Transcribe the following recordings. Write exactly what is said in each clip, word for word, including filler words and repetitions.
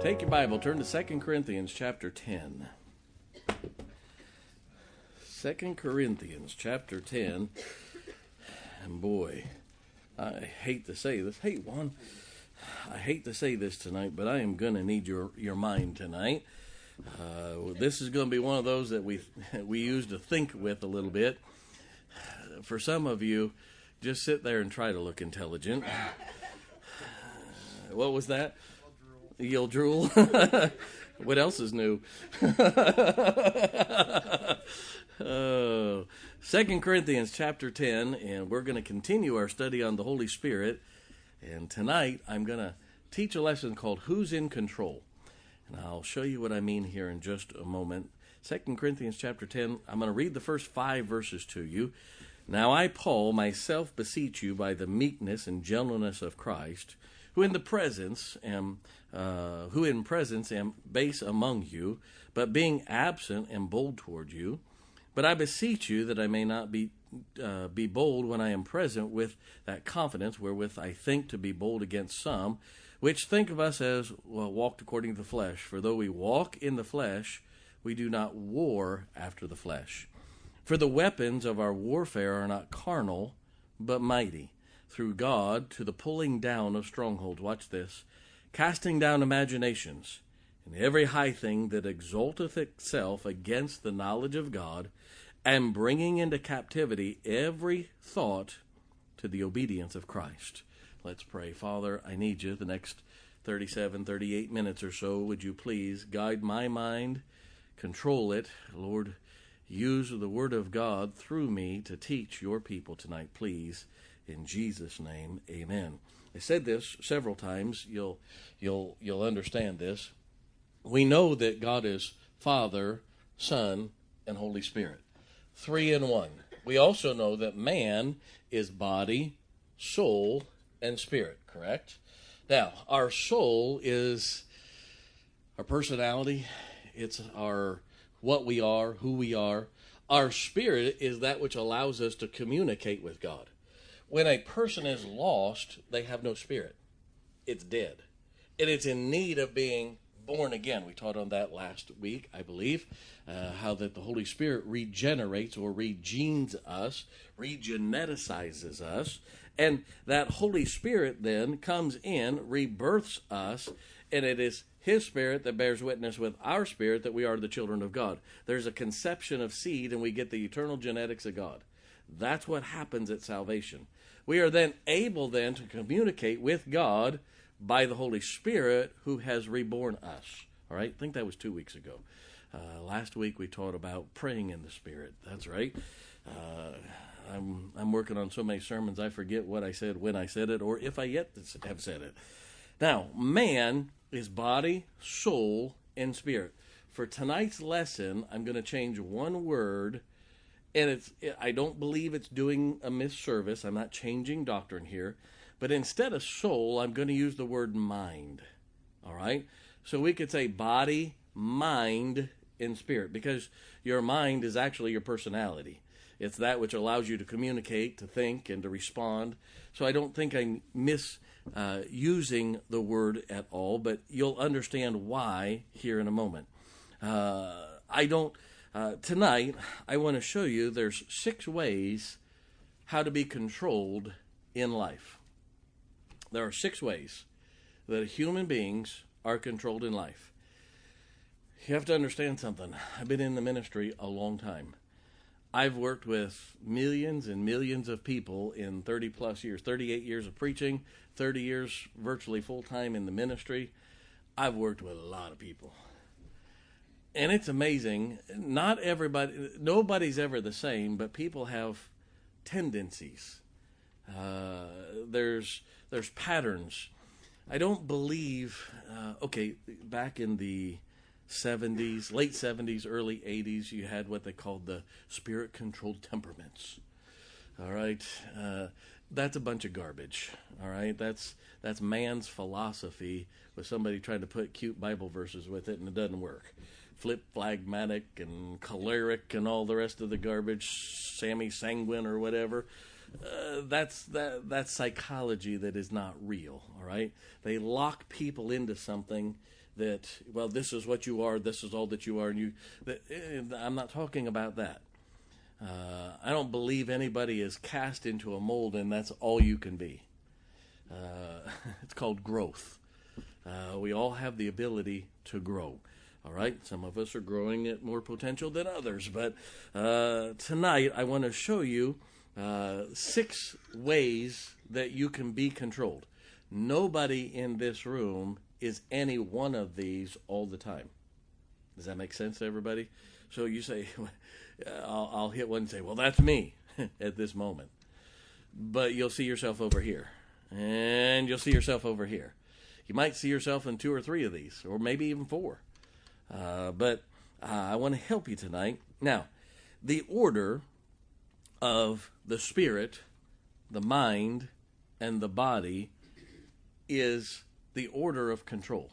Take your Bible, turn to Second Corinthians chapter ten. Second Corinthians chapter ten. And boy, I hate to say this. Hey, Juan, I hate to say this tonight, but I am going to need your, your mind tonight. Uh, this is going to be one of those that we we use to think with a little bit. For some of you, just sit there and try to look intelligent. What was that? You'll drool. What else is new? uh, Second Corinthians chapter ten, and we're going to continue our study on the Holy Spirit. And tonight, I'm going to teach a lesson called Who's in Control? And I'll show you what I mean here in just a moment. Second Corinthians chapter ten, I'm going to read the first five verses to you. Now I, Paul, myself beseech you by the meekness and gentleness of Christ, who in the presence am, uh, who in presence am base among you, but being absent am bold toward you. But I beseech you that I may not be uh, be bold when I am present with that confidence wherewith I think to be bold against some, which think of us as well, walked according to the flesh. For though we walk in the flesh, we do not war after the flesh. For the weapons of our warfare are not carnal, but mighty, through God to the pulling down of strongholds. Watch this. Casting down imaginations, and every high thing that exalteth itself against the knowledge of God, and bringing into captivity every thought to the obedience of Christ. Let's pray. Father, I need you the next thirty-seven, thirty-eight minutes or so. Would you please guide my mind, control it. Lord, use the word of God through me to teach your people tonight, please. In Jesus' name, amen. I said this several times. You'll you'll you'll understand this. We know that God is Father, Son, and Holy Spirit. Three in one. We also know that man is body, soul, and spirit, correct? Now, our soul is our personality. It's our what we are, who we are. Our spirit is that which allows us to communicate with God. When a person is lost, they have no spirit. It's dead. And it's in need of being born again. We taught on that last week, I believe, uh, how that the Holy Spirit regenerates or regenes us, regeneticizes us, and that Holy Spirit then comes in, rebirths us, and it is His Spirit that bears witness with our spirit that we are the children of God. There's a conception of seed, and we get the eternal genetics of God. That's what happens at salvation. We are then able then to communicate with God by the Holy Spirit who has reborn us. All right? I think that was two weeks ago. Uh, last week we taught about praying in the Spirit. That's right. Uh, I'm I'm working on so many sermons I forget what I said when I said it or if I yet have said it. Now, man is body, soul, and spirit. For tonight's lesson, I'm going to change one word. And it's, I don't believe it's doing a misservice. I'm not changing doctrine here. But instead of soul, I'm going to use the word mind. All right? So we could say body, mind, and spirit. Because your mind is actually your personality. It's that which allows you to communicate, to think, and to respond. So I don't think I'm misusing uh, the word at all. But you'll understand why here in a moment. Uh, I don't... Uh, tonight, I want to show you there's six ways how to be controlled in life. There are six ways that human beings are controlled in life. You have to understand something. I've been in the ministry a long time. I've worked with millions and millions of people in thirty plus years, thirty-eight years of preaching, thirty years virtually full-time in the ministry. I've worked with a lot of people. And it's amazing. Not everybody, nobody's ever the same, but people have tendencies. Uh, there's there's patterns. I don't believe. Uh, okay, back in the seventies, late seventies, early eighties, you had what they called the spirit-controlled temperaments. All right, uh, that's a bunch of garbage. All right, that's that's man's philosophy with somebody trying to put cute Bible verses with it, and it doesn't work. Flip phlegmatic and choleric and all the rest of the garbage, Sammy Sanguine or whatever. Uh, that's that that's psychology that is not real. All right, they lock people into something that, well, this is what you are, this is all that you are, and you. That, I'm not talking about that. Uh, I don't believe anybody is cast into a mold and that's all you can be. Uh, it's called growth. Uh, we all have the ability to grow. All right, some of us are growing at more potential than others, but uh, tonight I want to show you uh, six ways that you can be controlled. Nobody in this room is any one of these all the time. Does that make sense to everybody? So you say, I'll, I'll hit one and say, well, that's me at this moment. But you'll see yourself over here, and you'll see yourself over here. You might see yourself in two or three of these, or maybe even four. Uh, but uh, I want to help you tonight. Now, the order of the spirit, the mind, and the body is the order of control.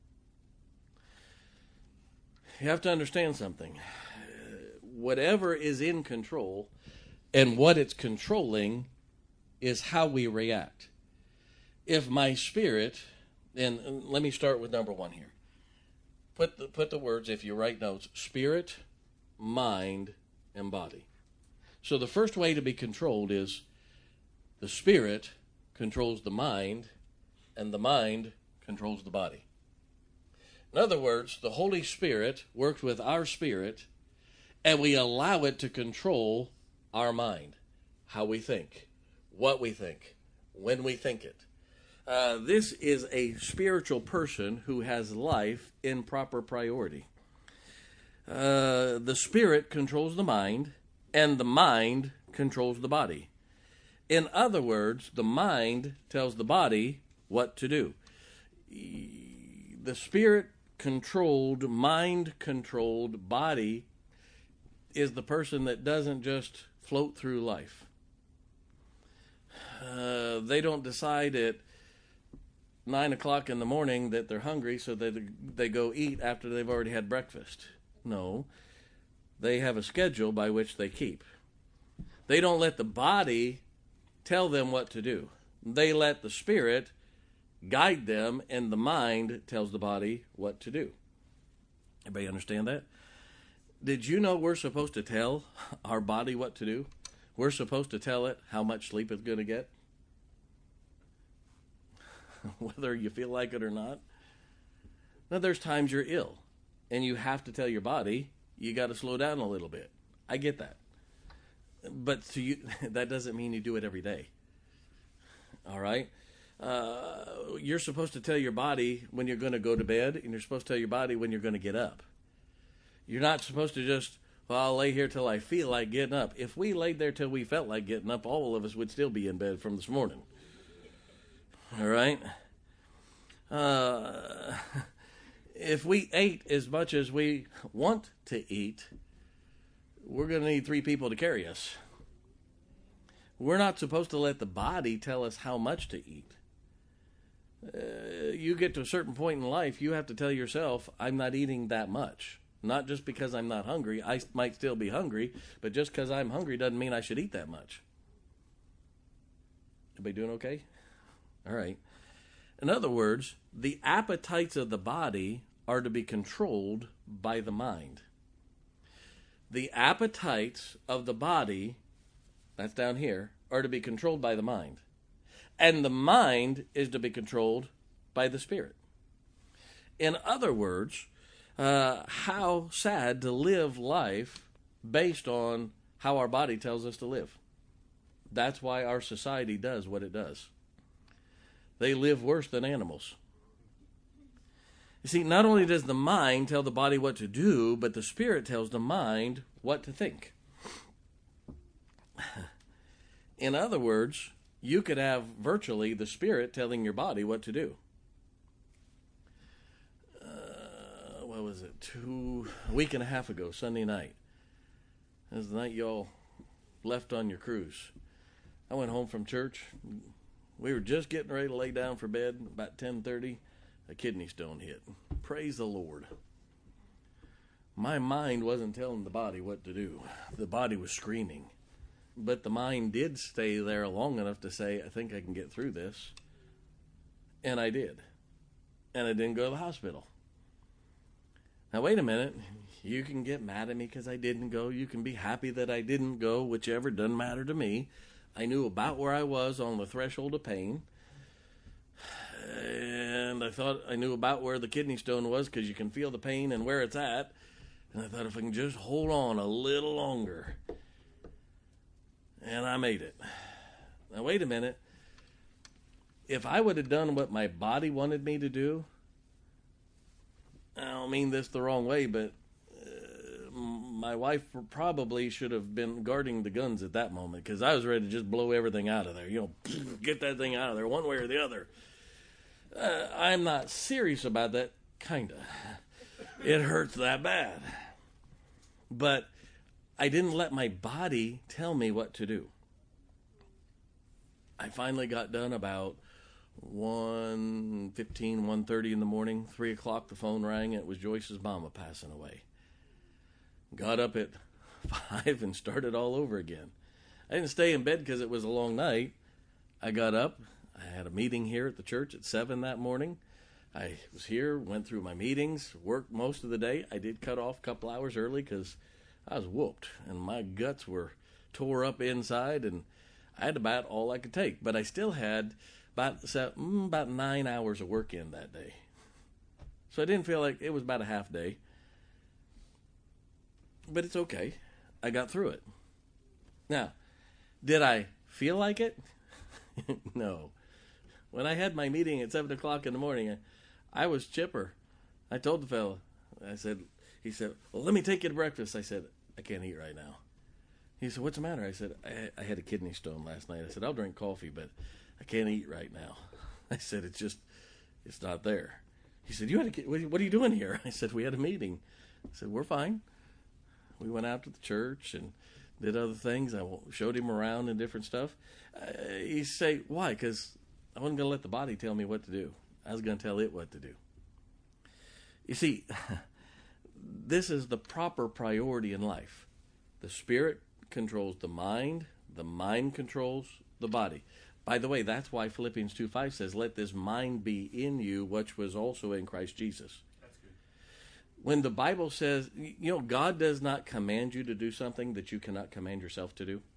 You have to understand something. Whatever is in control and what it's controlling is how we react. If my spirit, and let me start with number one here. Put the, put the words, if you write notes, spirit, mind, and body. So the first way to be controlled is the spirit controls the mind, and the mind controls the body. In other words, the Holy Spirit works with our spirit, and we allow it to control our mind, how we think, what we think, when we think it. Uh, this is a spiritual person who has life in proper priority. Uh, the spirit controls the mind, and the mind controls the body. In other words, the mind tells the body what to do. The spirit-controlled, mind-controlled body is the person that doesn't just float through life. Uh, they don't decide at nine o'clock in the morning that they're hungry, so that they go eat after they've already had breakfast. No, they have a schedule by which they keep. They don't let the body tell them what to do. They let the spirit guide them, and the mind tells the body what to do. Everybody understand that? Did you know we're supposed to tell our body what to do? We're supposed to tell it how much sleep it's going to get, whether you feel like it or not. Now, there's times you're ill, and you have to tell your body, you got to slow down a little bit. I get that. But to you, that doesn't mean you do it every day. All right? Uh, you're supposed to tell your body when you're going to go to bed, and you're supposed to tell your body when you're going to get up. You're not supposed to just, well, I'll lay here till I feel like getting up. If we laid there till we felt like getting up, all of us would still be in bed from this morning. All right? Uh, if we ate as much as we want to eat, we're going to need three people to carry us. We're not supposed to let the body tell us how much to eat. Uh, you get to a certain point in life, you have to tell yourself, I'm not eating that much. Not just because I'm not hungry. I might still be hungry, but just because I'm hungry doesn't mean I should eat that much. Everybody doing okay? All right. In other words, the appetites of the body are to be controlled by the mind. The appetites of the body, that's down here, are to be controlled by the mind. And the mind is to be controlled by the spirit. In other words, uh, how sad to live life based on how our body tells us to live. That's why our society does what it does. They live worse than animals. You see, not only does the mind tell the body what to do, but the spirit tells the mind what to think. In other words, you could have virtually the spirit telling your body what to do. Uh, what was it? Two, a week and a half ago, Sunday night. It was the night y'all left on your cruise. I went home from church. We were just getting ready to lay down for bed. About ten thirty, a kidney stone hit. Praise the Lord. My mind wasn't telling the body what to do. The body was screaming. But the mind did stay there long enough to say, I think I can get through this. And I did. And I didn't go to the hospital. Now, wait a minute. You can get mad at me because I didn't go. You can be happy that I didn't go, whichever, doesn't matter to me. I knew about where I was on the threshold of pain. And I thought I knew about where the kidney stone was because you can feel the pain and where it's at. And I thought if I can just hold on a little longer. And I made it. Now, wait a minute. If I would have done what my body wanted me to do, I don't mean this the wrong way, but uh, my wife probably should have been guarding the guns at that moment because I was ready to just blow everything out of there. You know, get that thing out of there one way or the other. Uh, I'm not serious about that, kind of. It hurts that bad. But I didn't let my body tell me what to do. I finally got done about one fifteen, one thirty in the morning. three o'clock, the phone rang. It was Joyce's mama passing away. Got up at five and started all over again. I didn't stay in bed because it was a long night. I got up. I had a meeting here at the church at seven that morning. I was here, went through my meetings, worked most of the day. I did cut off a couple hours early because I was whooped and my guts were tore up inside and I had about all I could take. But I still had about seven, about nine hours of work in that day. So I didn't feel like it was about a half day. But it's okay. I got through it. Now, did I feel like it? No. When I had my meeting at seven o'clock in the morning, I, I was chipper. I told the fellow, I said, he said, well, let me take you to breakfast. I said, I can't eat right now. He said, what's the matter? I said, I, I had a kidney stone last night. I said, I'll drink coffee, but I can't eat right now. I said, it's just, it's not there. He said, you had a, what are you doing here? I said, we had a meeting. I said, we're fine. We went out to the church and did other things. I showed him around and different stuff. Uh, he said, why? Because I wasn't going to let the body tell me what to do. I was going to tell it what to do. You see, this is the proper priority in life. The spirit controls the mind. The mind controls the body. By the way, that's why Philippians two five says, let this mind be in you, which was also in Christ Jesus. That's good. When the Bible says, you know, God does not command you to do something that you cannot command yourself to do.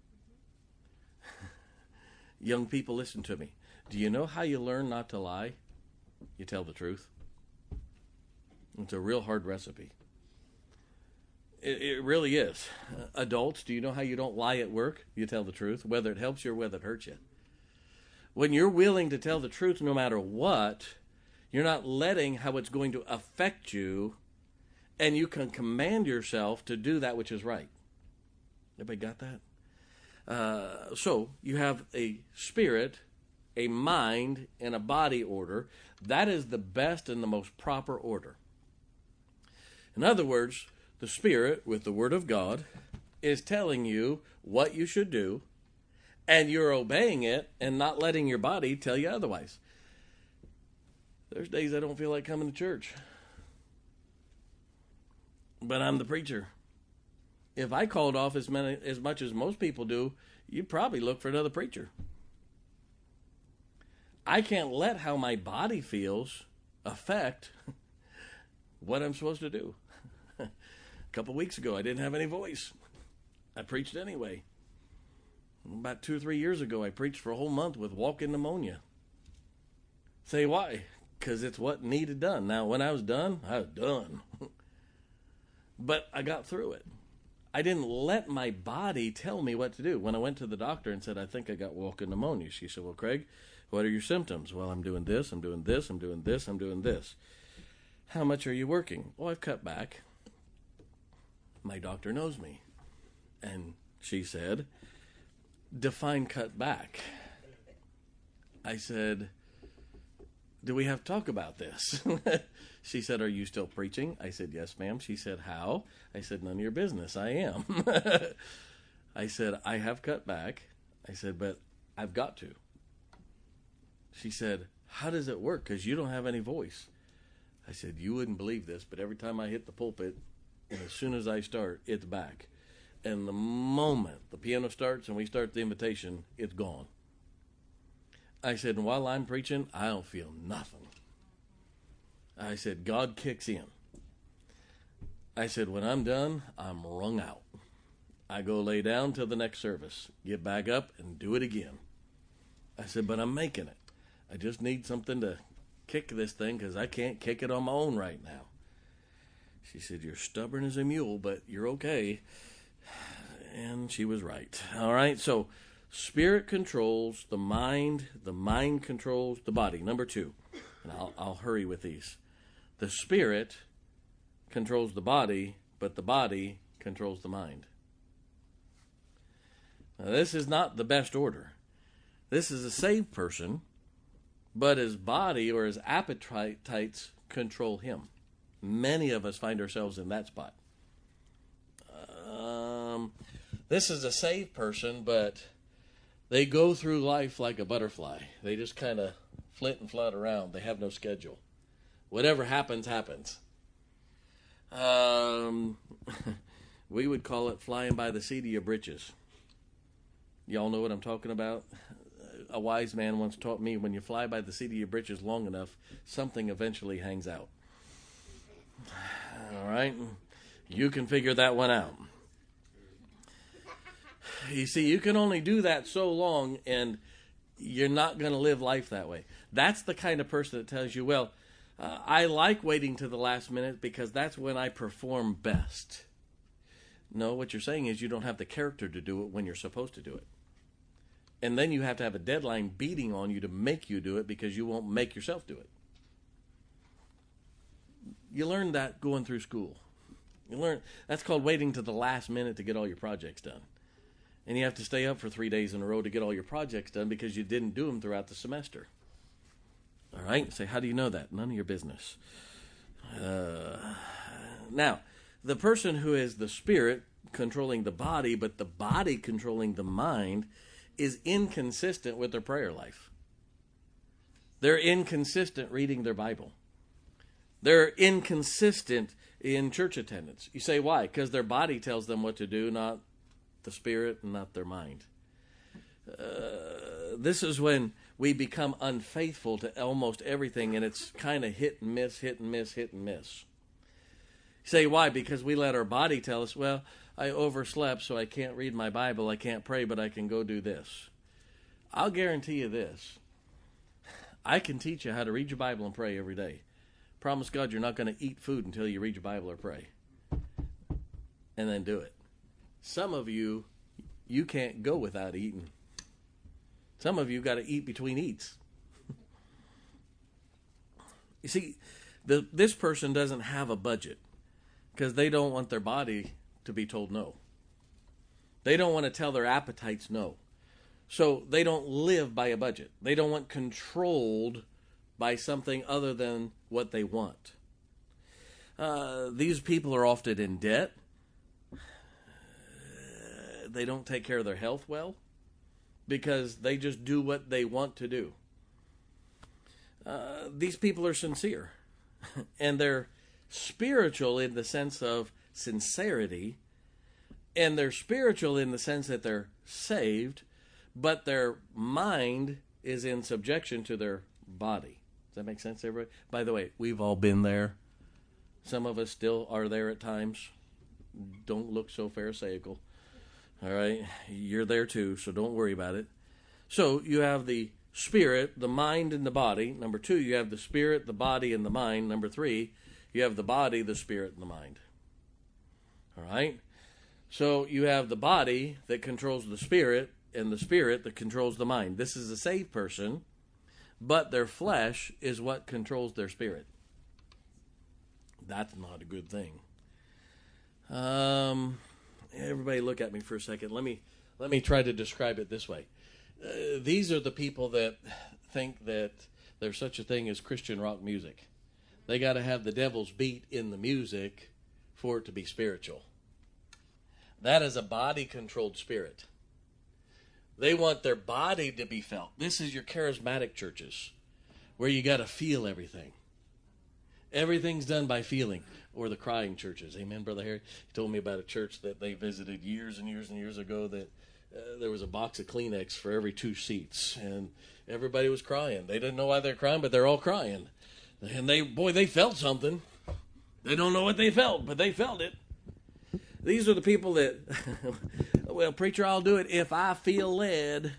Young people, listen to me. Do you know how you learn not to lie? You tell the truth. It's a real hard recipe. It, it really is. Uh, adults, do you know how you don't lie at work? You tell the truth, whether it helps you or whether it hurts you. When you're willing to tell the truth no matter what, you're not letting how it's going to affect you, and you can command yourself to do that which is right. Everybody got that? Uh, so you have a spirit, a mind, and a body order. That is the best and the most proper order. In other words, the Spirit, with the Word of God, is telling you what you should do, and you're obeying it and not letting your body tell you otherwise. There's days I don't feel like coming to church. But I'm the preacher. If I called off as many, as much as most people do, you'd probably look for another preacher. I can't let how my body feels affect what I'm supposed to do. A couple weeks ago, I didn't have any voice. I preached anyway. About two or three years ago, I preached for a whole month with walking pneumonia. Say why? Because it's what needed done. Now, when I was done, I was done. But I got through it. I didn't let my body tell me what to do. When I went to the doctor and said, I think I got walking pneumonia, she said, well, Craig, what are your symptoms? Well, I'm doing this, I'm doing this, I'm doing this, I'm doing this. How much are you working? Well, I've cut back. My doctor knows me. And she said, define cut back. I said, do we have to talk about this? She said, are you still preaching? I said, yes, ma'am. She said, how? I said, none of your business. I am. I said, I have cut back. I said, but I've got to. She said, how does it work? Because you don't have any voice. I said, you wouldn't believe this, but every time I hit the pulpit, and as soon as I start, it's back. And the moment the piano starts and we start the invitation, it's gone. I said, and while I'm preaching, I don't feel nothing. I said, God kicks in. I said, when I'm done, I'm wrung out. I go lay down till the next service, get back up and do it again. I said, but I'm making it. I just need something to kick this thing because I can't kick it on my own right now. She said, you're stubborn as a mule, but you're okay. And she was right. All right, so spirit controls the mind. The mind controls the body. Number two, and I'll, I'll hurry with these. The spirit controls the body, but the body controls the mind. Now, this is not the best order. This is a saved person, but his body or his appetites control him. Many of us find ourselves in that spot. Um, this is a saved person, but they go through life like a butterfly. They just kind of flit and float around. They have no schedule. Whatever happens, happens. Um, we would call it flying by the seat of your britches. Y'all know what I'm talking about? A wise man once taught me, when you fly by the seat of your britches long enough, something eventually hangs out. All right? You can figure that one out. You see, you can only do that so long, and you're not going to live life that way. That's the kind of person that tells you, well, uh, I like waiting to the last minute because that's when I perform best. No, what you're saying is you don't have the character to do it when you're supposed to do it. And then you have to have a deadline beating on you to make you do it because you won't make yourself do it. You learn that going through school. You learn that's called waiting to the last minute to get all your projects done. And you have to stay up for three days in a row to get all your projects done because you didn't do them throughout the semester. All right? Say, how do you know that? None of your business. Uh, now, the person who is the spirit controlling the body, but the body controlling the mind, is inconsistent with their prayer life. They're inconsistent reading their Bible. They're inconsistent in church attendance. You say, why? Because their body tells them what to do, not the spirit and not their mind. Uh, this is when we become unfaithful to almost everything, and it's kind of hit and miss, hit and miss, hit and miss. You say, why? Because we let our body tell us, well, I overslept, so I can't read my Bible, I can't pray, but I can go do this. I'll guarantee you this. I can teach you how to read your Bible and pray every day. Promise God you're not going to eat food until you read your Bible or pray. And then do it. Some of you, you can't go without eating. Some of you got to eat between eats. You see, the, this person doesn't have a budget because they don't want their body to be told no. They don't want to tell their appetites no. So they don't live by a budget. They don't want controlled by something other than what they want. Uh, these people are often in debt. Uh, they don't take care of their health well because they just do what they want to do. Uh, these people are sincere. And they're spiritual in the sense of sincerity, and they're spiritual in the sense that they're saved, but their mind is in subjection to their body. Does that make sense, everybody? By the way, we've all been there. Some of us still are there at times. Don't look so pharisaical. All right? You're there too, so don't worry about it. So you have the spirit, the mind, and the body. Number two, you have the spirit, the body, and the mind. Number three, you have the body, the spirit, and the mind. All right? So you have the body that controls the spirit and the spirit that controls the mind. This is a saved person, but their flesh is what controls their spirit. That's not a good thing. Um, everybody look at me for a second. Let me let me try to describe it this way. Uh, these are the people that think that there's such a thing as Christian rock music. They got to have the devil's beat in the music for it to be spiritual. That is a body-controlled spirit. They want their body to be felt. This is your charismatic churches, where you got to feel everything. Everything's done by feeling. Or the crying churches. Amen, Brother Harry? He told me about a church that they visited years and years and years ago that uh, there was a box of Kleenex for every two seats. And everybody was crying. They didn't know why they're crying, but they're all crying. And they, boy, they felt something. They don't know what they felt, but they felt it. These are the people that, well, preacher, I'll do it if I feel led.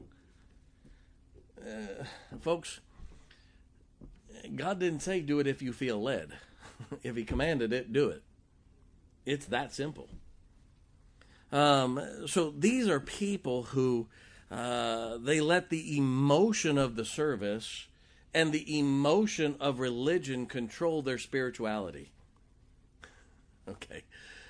Uh, folks, God didn't say do it if you feel led. If he commanded it, do it. It's that simple. Um, so these are people who uh, they let the emotion of the service and the emotion of religion control their spirituality. Okay.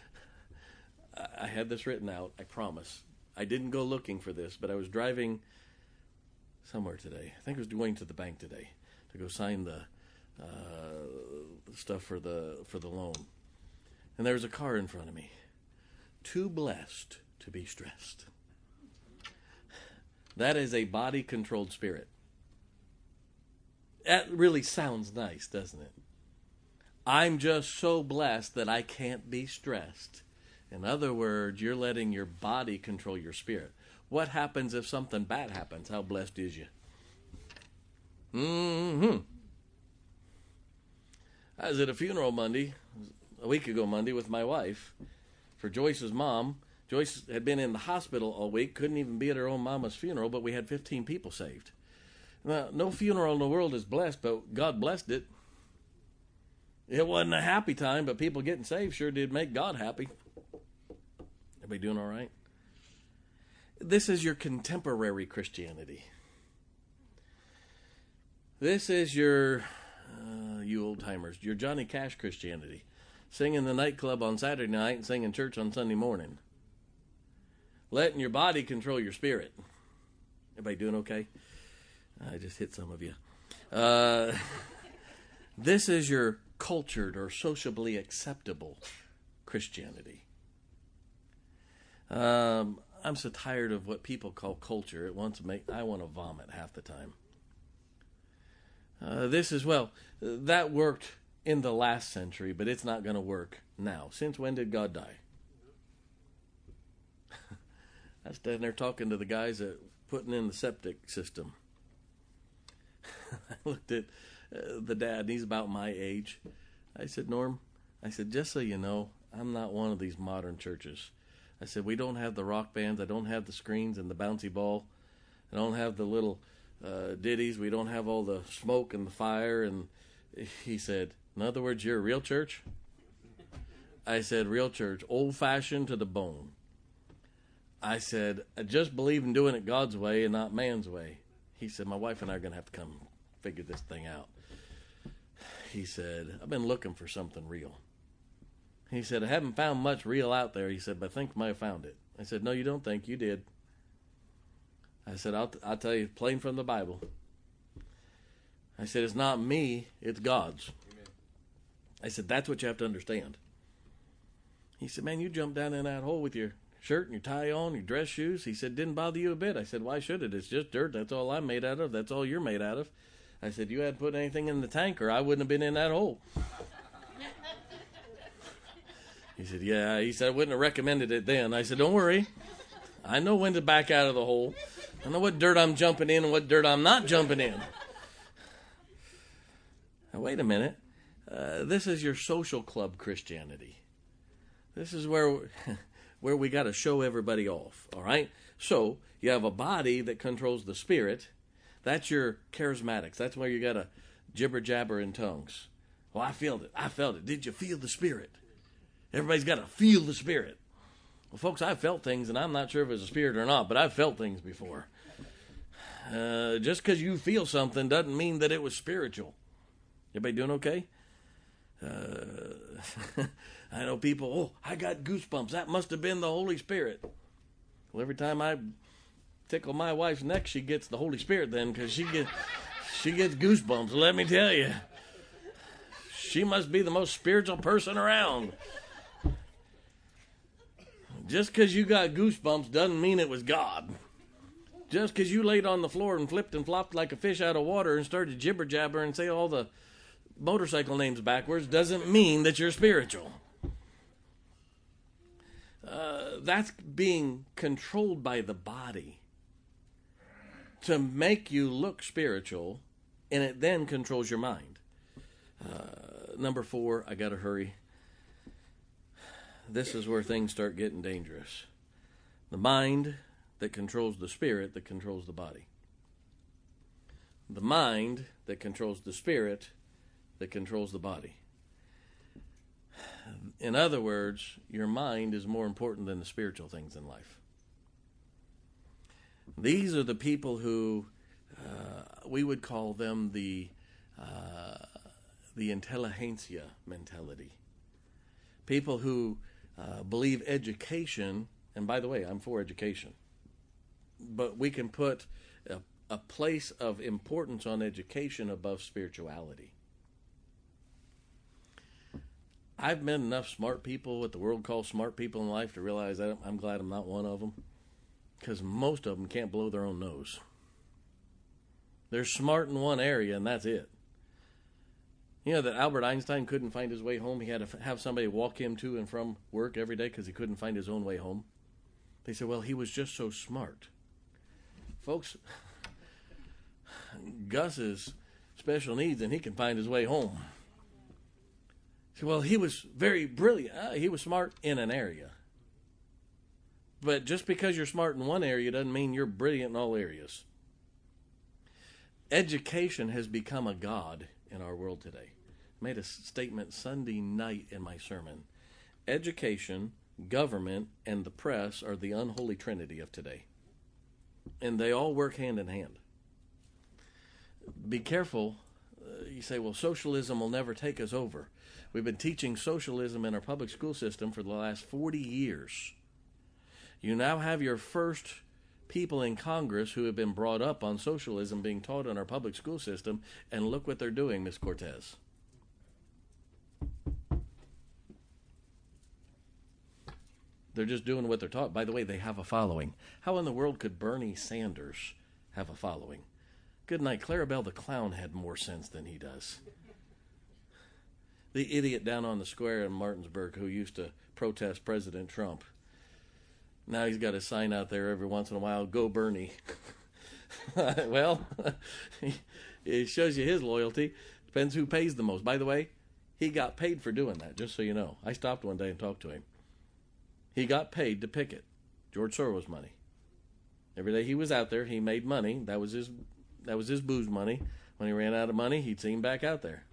I had this written out, I promise. I didn't go looking for this, but I was driving somewhere today. I think I was going to the bank today to go sign the uh, stuff for the for the loan. And there was a car in front of me. Too blessed to be stressed. That is a body-controlled spirit. That really sounds nice, doesn't it? I'm just so blessed that I can't be stressed. In other words, you're letting your body control your spirit. What happens if something bad happens? How blessed is you? Mm-hmm. I was at a funeral Monday, a week ago Monday, with my wife for Joyce's mom. Joyce had been in the hospital all week, couldn't even be at her own mama's funeral, but we had fifteen people saved. Well, no funeral in the world is blessed, but God blessed it. It wasn't a happy time, but people getting saved sure did make God happy. Everybody doing all right? This is your contemporary Christianity. This is your, uh, you old-timers, your Johnny Cash Christianity. Singing the nightclub on Saturday night and singing church on Sunday morning. Letting your body control your spirit. Everybody doing okay? I just hit some of you. Uh, this is your cultured or sociably acceptable Christianity. Um, I'm so tired of what people call culture. It wants to make I want to vomit half the time. Uh, this is well, that worked in the last century, but it's not going to work now. Since when did God die? I was standing there talking to the guys that putting in the septic system. I looked at uh, the dad, and he's about my age. I said, Norm, I said, just so you know, I'm not one of these modern churches. I said, we don't have the rock bands. I don't have the screens and the bouncy ball. I don't have the little uh, ditties. We don't have all the smoke and the fire. And he said, in other words, you're a real church? I said, real church, old-fashioned to the bone. I said, I just believe in doing it God's way and not man's way. He said, my wife and I are going to have to come figure this thing out. He said, I've been looking for something real. He said, I haven't found much real out there. He said, but I think I might have found it. I said, no, you don't think. You did. I said, I'll, t- I'll tell you plain from the Bible. I said, it's not me, it's God's. Amen. I said, that's what you have to understand. He said, man, you jumped down in that hole with your shirt and your tie on, your dress shoes. He said, didn't bother you a bit. I said, why should it? It's just dirt. That's all I'm made out of. That's all you're made out of. I said, you hadn't put anything in the tank or I wouldn't have been in that hole. He said, yeah. He said, I wouldn't have recommended it then. I said, don't worry. I know when to back out of the hole. I know what dirt I'm jumping in and what dirt I'm not jumping in. Now, wait a minute. Uh, this is your social club Christianity. This is where, where we got to show everybody off, all right? So you have a body that controls the spirit. That's your charismatics. That's where you got to jibber-jabber in tongues. Well, I felt it. I felt it. Did you feel the spirit? Everybody's got to feel the spirit. Well, folks, I've felt things, and I'm not sure if it's a spirit or not, but I've felt things before. Uh, just because you feel something doesn't mean that it was spiritual. Everybody doing okay? Uh, I know people, oh, I got goosebumps. That must have been the Holy Spirit. Well, every time I tickle my wife's neck, she gets the Holy Spirit then, because she gets, she gets goosebumps. Let me tell you. She must be the most spiritual person around. Just because you got goosebumps doesn't mean it was God. Just because you laid on the floor and flipped and flopped like a fish out of water and started jibber-jabber and say all the motorcycle names backwards doesn't mean that you're spiritual. Uh, that's being controlled by the body to make you look spiritual, and it then controls your mind. Uh, number four, I got to hurry. This is where things start getting dangerous. The mind that controls the spirit that controls the body. The mind that controls the spirit that controls the body. In other words, your mind is more important than the spiritual things in life. These are the people who uh, we would call them the uh, the intelligentsia mentality. People who uh, believe education, and by the way, I'm for education, but we can put a, a place of importance on education above spirituality. I've met enough smart people, what the world calls smart people in life, to realize that I'm glad I'm not one of them, because most of them can't blow their own nose. They're smart in one area, and that's it. You know that Albert Einstein couldn't find his way home? He had to have somebody walk him to and from work every day because he couldn't find his own way home. They said, well, he was just so smart. Folks, Gus is special needs, and he can find his way home. Well, he was very brilliant. Uh, he was smart in an area. But just because you're smart in one area doesn't mean you're brilliant in all areas. Education has become a god in our world today. I made a statement Sunday night in my sermon. Education, government, and the press are the unholy trinity of today. And they all work hand in hand. Be careful. Uh, you say, well, socialism will never take us over. We've been teaching socialism in our public school system for the last forty years. You now have your first people in Congress who have been brought up on socialism being taught in our public school system, and look what they're doing, Miss Cortez. They're just doing what they're taught. By the way, they have a following. How in the world could Bernie Sanders have a following? Good night. Clarabelle the clown had more sense than he does. The idiot down on the square in Martinsburg who used to protest President Trump. Now he's got a sign out there every once in a while, go Bernie. Well, it shows you his loyalty. Depends who pays the most. By the way, he got paid for doing that, just so you know. I stopped one day and talked to him. He got paid to picket George Soros money. Every day he was out there, he made money. That was his that was his booze money. When he ran out of money, he'd see him back out there.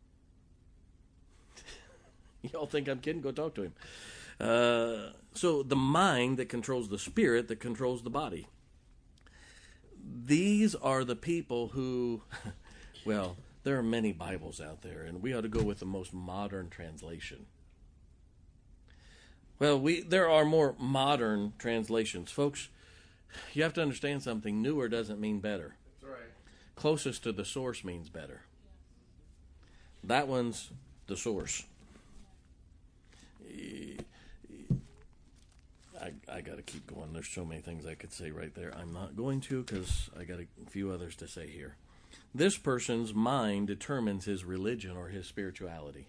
Y'all think I'm kidding? Go talk to him. Uh, so the mind that controls the spirit that controls the body. These are the people who, well, there are many Bibles out there, and we ought to go with the most modern translation. Well, we there are more modern translations. Folks, you have to understand something. Newer doesn't mean better. That's right. Closest to the source means better. That one's the source. I, I got to keep going. There's so many things I could say right there. I'm not going to because I got a few others to say here. This person's mind determines his religion or his spirituality.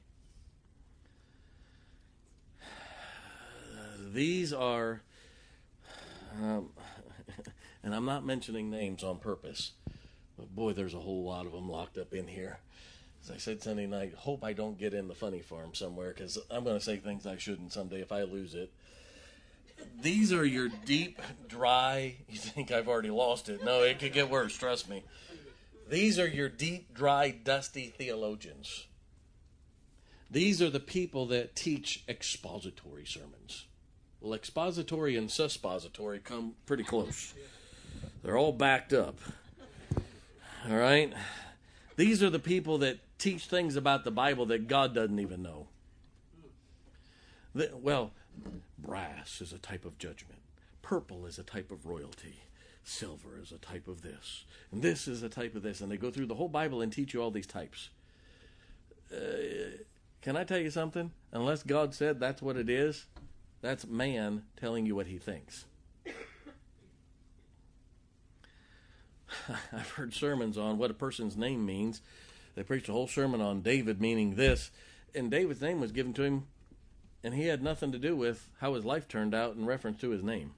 These are, um, and I'm not mentioning names on purpose, but boy, there's a whole lot of them locked up in here. As I said Sunday night, hope I don't get in the funny farm somewhere because I'm going to say things I shouldn't someday if I lose it. These are your deep, dry, you think I've already lost it. No, it could get worse, trust me. These are your deep, dry, dusty theologians. These are the people that teach expository sermons. Well, expository and suspository come pretty close. They're all backed up. All right? These are the people that teach things about the Bible that God doesn't even know. The, well, brass is a type of judgment. Purple is a type of royalty. Silver is a type of this. And this is a type of this. And they go through the whole Bible and teach you all these types. Uh, can I tell you something? Unless God said that's what it is, that's man telling you what he thinks. I've heard sermons on what a person's name means. They preached a whole sermon on David meaning this. And David's name was given to him, and he had nothing to do with how his life turned out in reference to his name.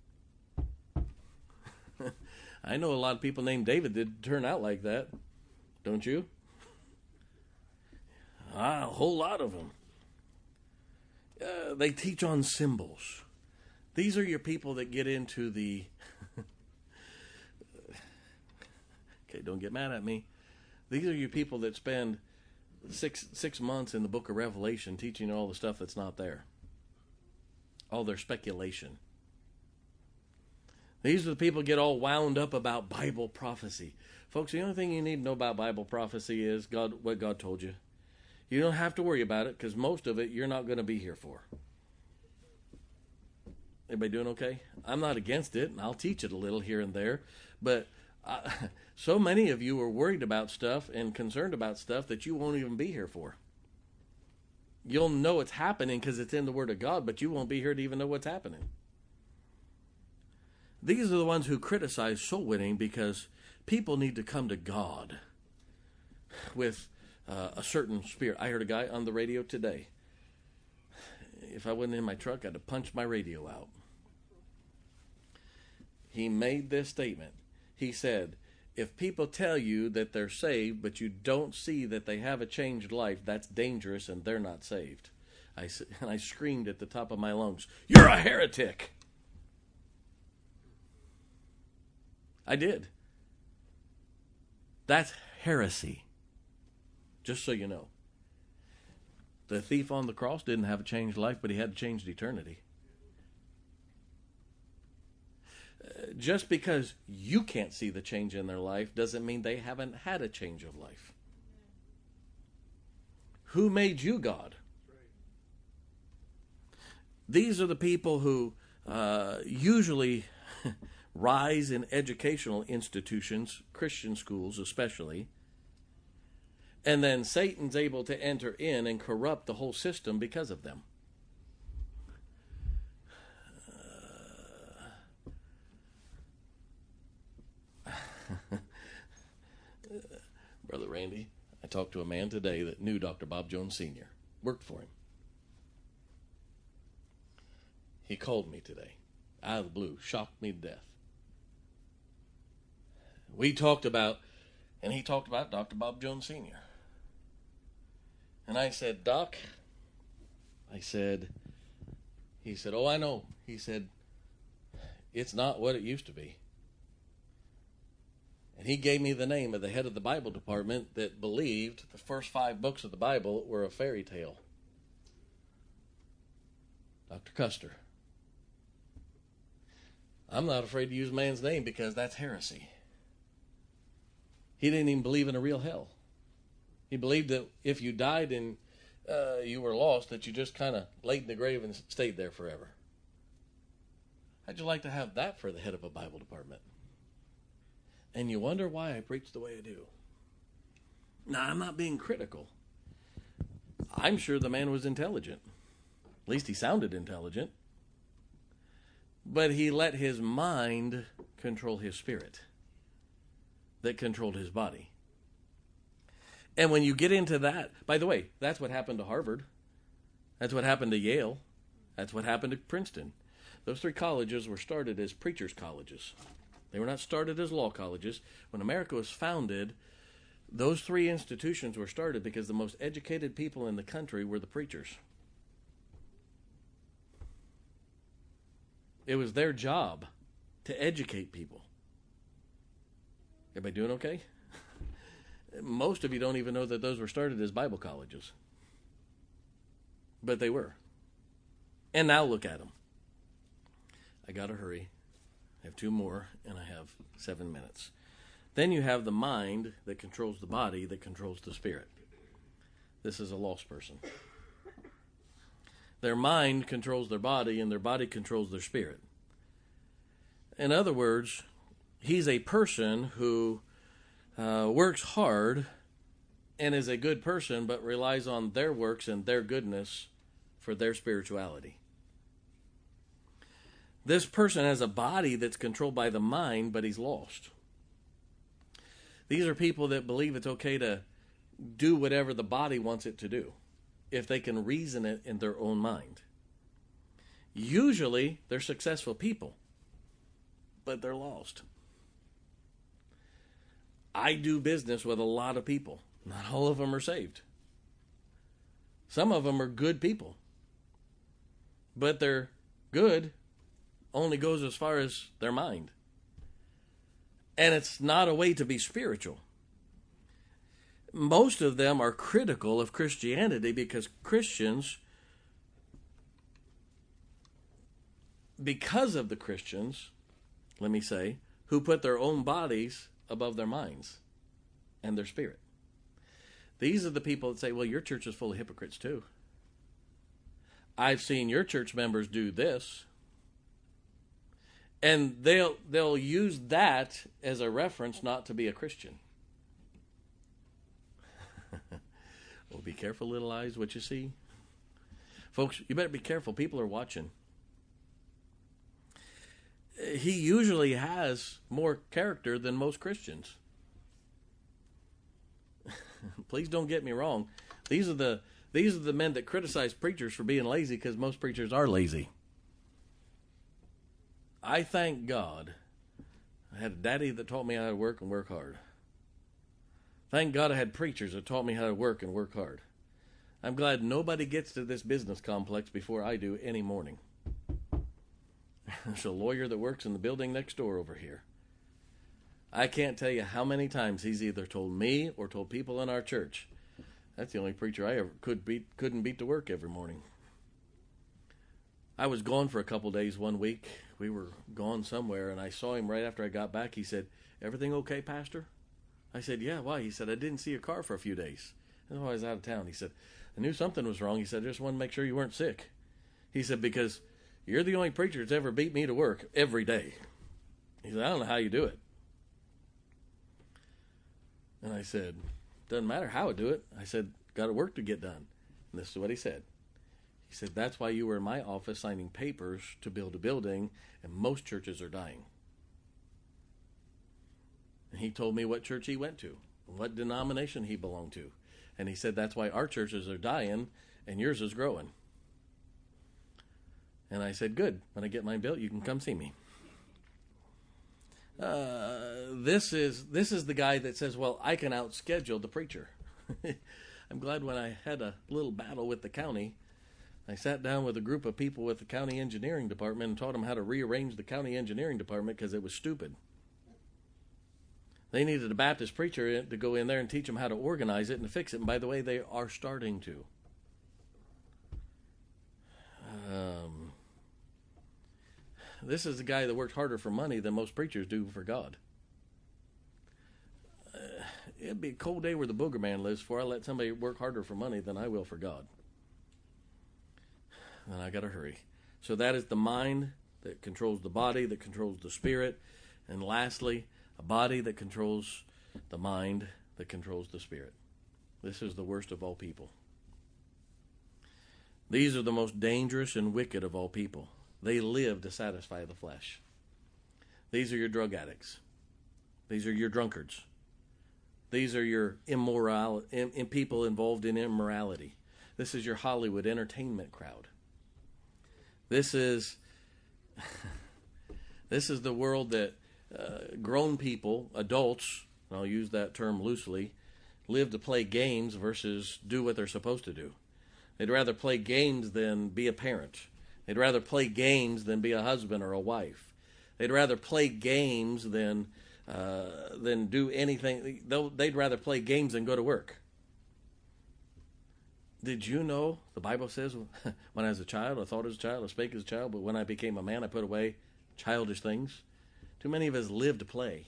I know a lot of people named David did turn out like that. Don't you? Ah, a whole lot of them. Uh, they teach on symbols. These are your people that get into the... okay, don't get mad at me. These are your people that spend six six months in the book of Revelation teaching all the stuff that's not there. All their speculation. These are the people that get all wound up about Bible prophecy. Folks, the only thing you need to know about Bible prophecy is God, what God told you. You don't have to worry about it because most of it you're not going to be here for. Everybody doing okay? I'm not against it, and I'll teach it a little here and there. But uh, so many of you are worried about stuff and concerned about stuff that you won't even be here for. You'll know it's happening because it's in the Word of God, but you won't be here to even know what's happening. These are the ones who criticize soul winning because people need to come to God with uh, a certain spirit. I heard a guy on the radio today. If I wasn't in my truck, I'd have punched my radio out. He made this statement. He said, if people tell you that they're saved, but you don't see that they have a changed life, that's dangerous and they're not saved. I, and I screamed at the top of my lungs, you're a heretic! I did. That's heresy. Just so you know. The thief on the cross didn't have a changed life, but he had a changed eternity. Uh, just because you can't see the change in their life doesn't mean they haven't had a change of life. Who made you God? These are the people who uh, usually rise in educational institutions, Christian schools especially, and then Satan's able to enter in and corrupt the whole system because of them. Uh, Brother Randy, I talked to a man today that knew Doctor Bob Jones Senior, worked for him. He called me today, out of the blue, shocked me to death. We talked about, and he talked about Doctor Bob Jones Senior And I said, Doc, I said, he said, oh, I know. He said, it's not what it used to be. And he gave me the name of the head of the Bible department that believed the first five books of the Bible were a fairy tale. Doctor Custer. I'm not afraid to use man's name because that's heresy. He didn't even believe in a real hell. He believed that if you died and uh, you were lost, that you just kind of laid in the grave and stayed there forever. How'd you like to have that for the head of a Bible department? And you wonder why I preach the way I do. Now, I'm not being critical. I'm sure the man was intelligent. At least he sounded intelligent. But he let his mind control his spirit that controlled his body. And when you get into that, by the way, that's what happened to Harvard. That's what happened to Yale. That's what happened to Princeton. Those three colleges were started as preachers' colleges. They were not started as law colleges. When America was founded, those three institutions were started because the most educated people in the country were the preachers. It was their job to educate people. Everybody doing okay? Most of you don't even know that those were started as Bible colleges. But they were. And now look at them. I got to hurry. I have two more, and I have seven minutes. Then you have the mind that controls the body that controls the spirit. This is a lost person. Their mind controls their body, and their body controls their spirit. In other words, he's a person who uh, works hard and is a good person, but relies on their works and their goodness for their spirituality. This person has a body that's controlled by the mind, but he's lost. These are people that believe it's okay to do whatever the body wants it to do, if they can reason it in their own mind. Usually, they're successful people, but they're lost. I do business with a lot of people. Not all of them are saved. Some of them are good people. But their good only goes as far as their mind. And it's not a way to be spiritual. Most of them are critical of Christianity because Christians, because of the Christians, let me say, who put their own bodies above their minds and their spirit. These are the people that say, well, your church is full of hypocrites too. I've seen your church members do this. And they'll they'll use that as a reference not to be a Christian. Well, be careful, little eyes, what you see. Folks, you better be careful. People are watching. He usually has more character than most Christians. Please don't get me wrong. These are the these are the men that criticize preachers for being lazy because most preachers are lazy. I thank God I had a daddy that taught me how to work and work hard. Thank God I had preachers that taught me how to work and work hard. I'm glad nobody gets to this business complex before I do any morning. There's a lawyer that works in the building next door over here. I can't tell you how many times he's either told me or told people in our church, that's the only preacher I ever could beat, couldn't beat to work every morning. I was gone for a couple days one week. We were gone somewhere, and I saw him right after I got back. He said, everything okay, Pastor? I said, yeah, why? He said, I didn't see your car for a few days. And I was out of town. He said, I knew something was wrong. He said, I just wanted to make sure you weren't sick. He said, because you're the only preacher that's ever beat me to work every day. He said, I don't know how you do it. And I said, doesn't matter how I do it. I said, got work to get done. And this is what he said. He said, that's why you were in my office signing papers to build a building, and most churches are dying. And he told me what church he went to, what denomination he belonged to. And he said, that's why our churches are dying, and yours is growing. And I said, good. When I get mine built, you can come see me. Uh, this is this is the guy that says, well, I can outschedule the preacher. I'm glad when I had a little battle with the county, I sat down with a group of people with the county engineering department and taught them how to rearrange the county engineering department because it was stupid. They needed a Baptist preacher to go in there and teach them how to organize it and to fix it. And by the way, they are starting to. Um, this is the guy that worked harder for money than most preachers do for God. Uh, it'd be a cold day where the booger man lives before I let somebody work harder for money than I will for God. And I got to hurry. So that is the mind that controls the body, that controls the spirit. And lastly, a body that controls the mind, that controls the spirit. This is the worst of all people. These are the most dangerous and wicked of all people. They live to satisfy the flesh. These are your drug addicts. These are your drunkards. These are your immoral in, in people involved in immorality. This is your Hollywood entertainment crowd. This is this is the world that uh, grown people, adults, and I'll use that term loosely, live to play games versus do what they're supposed to do. They'd rather play games than be a parent. They'd rather play games than be a husband or a wife. They'd rather play games than uh, than do anything. They'd rather play games than go to work. Did you know the Bible says, when I was a child, I thought as a child, I spake as a child, but when I became a man, I put away childish things? Too many of us live to play.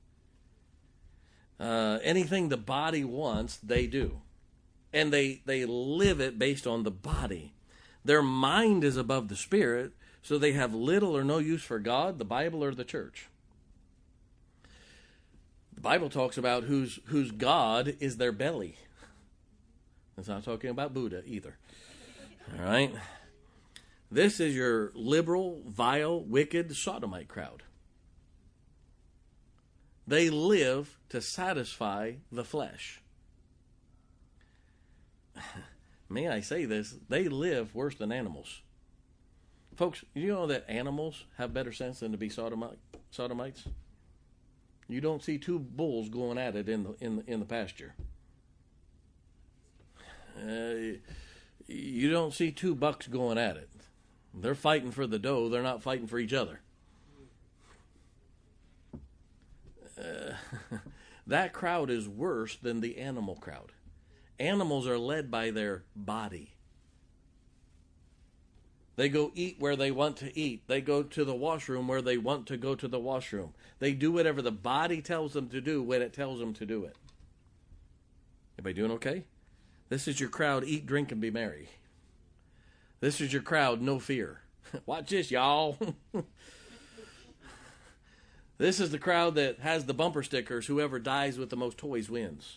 Uh, anything the body wants, they do. And they, they live it based on the body. Their mind is above the spirit, so they have little or no use for God, the Bible, or the church. The Bible talks about whose whose God is their belly. It's not talking about Buddha either. All right? This is your liberal, vile, wicked Sodomite crowd. They live to satisfy the flesh. May I say this? They live worse than animals. Folks, you know that animals have better sense than to be sodomite, sodomites? You don't see two bulls going at it in the in the, in the pasture. Uh, You don't see two bucks going at it. They're fighting for the dough. They're not fighting for each other. Uh, that crowd is worse than the animal crowd. Animals are led by their body. They go eat where they want to eat. They go to the washroom where they want to go to the washroom. They do whatever the body tells them to do when it tells them to do it. Everybody doing okay? This is your crowd, eat, drink, and be merry. This is your crowd, no fear. Watch this, y'all. This is the crowd that has the bumper stickers, whoever dies with the most toys wins.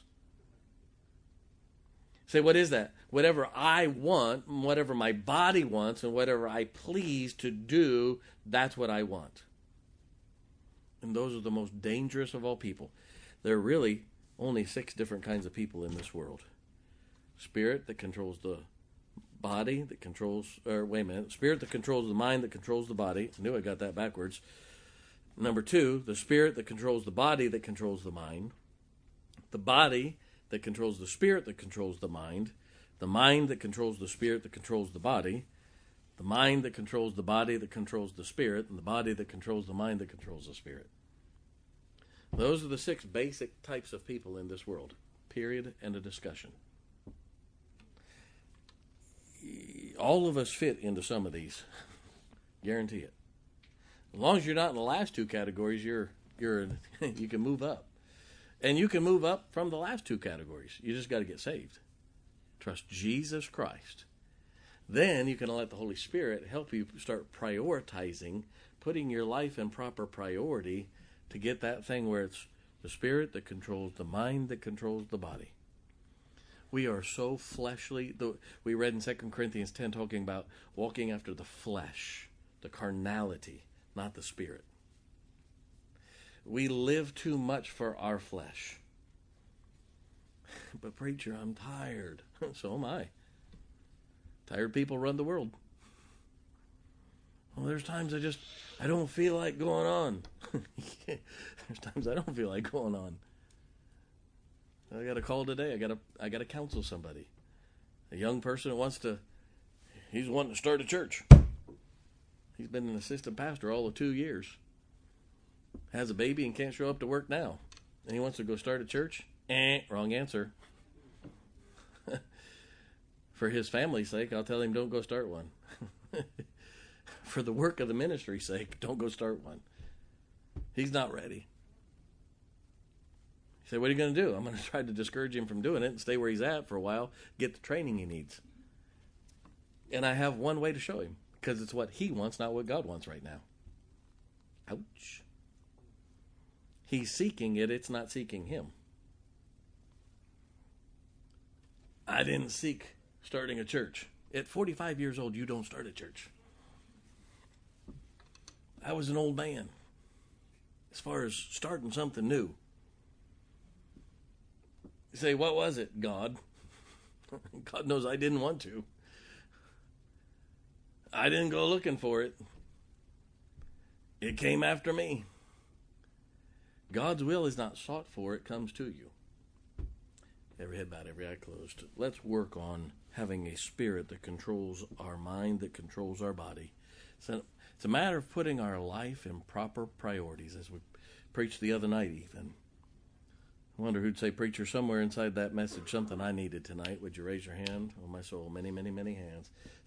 Say, what is that? Whatever I want, whatever my body wants, and whatever I please to do, that's what I want. And those are the most dangerous of all people. There are really only six different kinds of people in this world. Spirit that controls the body, that controls, or wait a minute, spirit that controls the mind, that controls the body. I knew I got that backwards. Number two, the spirit that controls the body, that controls the mind. The body that controls the spirit, that controls the mind. The mind that controls the spirit, that controls the body. The mind that controls the body, that controls the spirit. And the body that controls the mind, that controls the spirit. Those are the six basic types of people in this world. Period. And a discussion. All of us fit into some of these. Guarantee it. As long as you're not in the last two categories, you're you're you can move up. And you can move up from the last two categories. You just got to get saved. Trust Jesus Christ. Then you can let the Holy Spirit help you start prioritizing, putting your life in proper priority to get that thing where it's the spirit that controls the mind, that controls the body. We are so fleshly. We read in Second Corinthians ten talking about walking after the flesh, the carnality, not the spirit. We live too much for our flesh. But preacher, I'm tired. So am I. Tired people run the world. Well, there's times I just, I don't feel like going on. There's times I don't feel like going on. I got a call today. I got to, I got to counsel somebody. A young person that wants to, he's wanting to start a church. He's been an assistant pastor all of two years. Has a baby and can't show up to work now. And he wants to go start a church? Eh, wrong answer. For his family's sake, I'll tell him don't go start one. For the work of the ministry's sake, don't go start one. He's not ready. You say, what are you going to do? I'm going to try to discourage him from doing it and stay where he's at for a while, get the training he needs. And I have one way to show him, because it's what he wants, not what God wants right now. Ouch. He's seeking it, it's not seeking him. I didn't seek starting a church. At forty-five years old, you don't start a church. I was an old man as far as starting something new. You say, what was it, God? God knows I didn't want to. I didn't go looking for it. It came after me. God's will is not sought for, it comes to you. Every head bowed, every eye closed. Let's work on having a spirit that controls our mind, that controls our body. So it's a matter of putting our life in proper priorities, as we preached the other night, Ethan. I wonder who'd say, preacher, somewhere inside that message, something I needed tonight. Would you raise your hand? Oh, my soul, many, many, many hands.